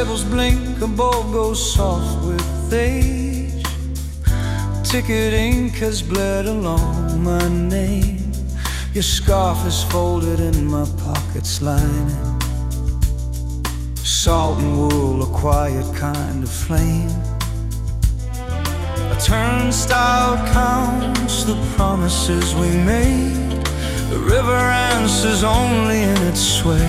labels blink, a bulb goes soft with age. Ticket ink has bled along my name. Your scarf is folded in my pocket's lining. Salt and wool, a quiet kind of flame. A turnstile counts the promises we made. The river answers only in its sway.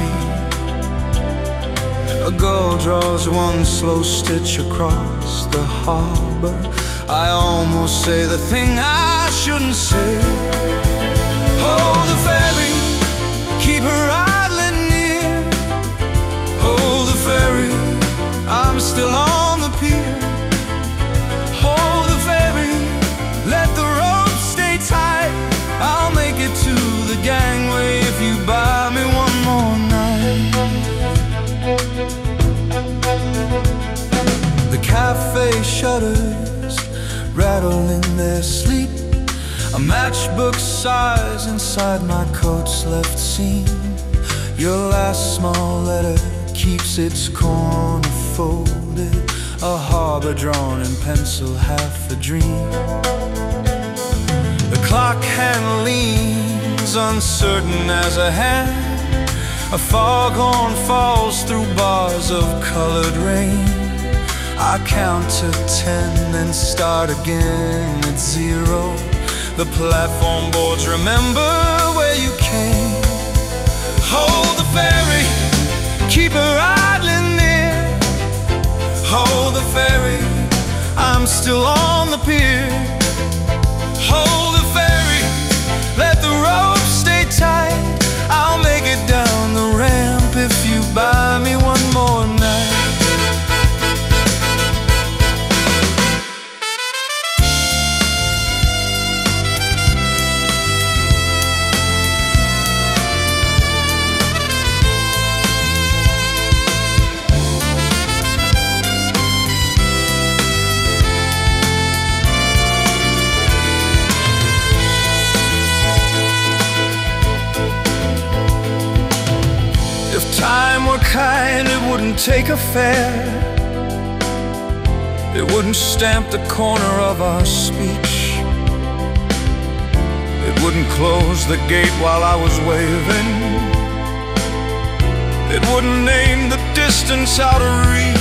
A gull draws one slow stitch across the harbor. I almost say the thing I shouldn't say. Hold the ferry, keep her idling near. Hold the ferry, I'm still on the pier. Hold the ferry, let the rope stay tight. I'll make it to the gangway if you buy me one more night. The cafe shutters rattle in their sleep. A matchbook sighs inside my coat's left seam. Your last small letter keeps its corner folded. A harbor drawn in pencil, half a dream. The clock hand leans uncertain as a hand. A foghorn falls through bars of colored rain. I count to 10, then start again at 0. The platform boards remember where you came. Hold the ferry, keep her idling near. Hold the ferry, I'm still on the pier. Hold the ferry, let the rope stay tight. I'll make it down the ramp if you buy me one more night. If time were kind, it wouldn't take a fare. It wouldn't stamp the corner of our speech. It wouldn't close the gate while I was waving. It wouldn't name the distance out of reach.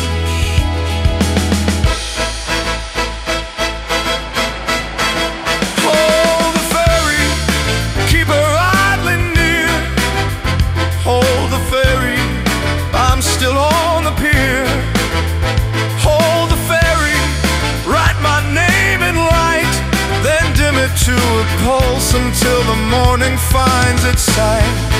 Hold the ferry, keep her idling near. Hold the ferry, I'm still on the pier. Hold the ferry, write my name in light, then dim it to a pulse until the morning finds its sight.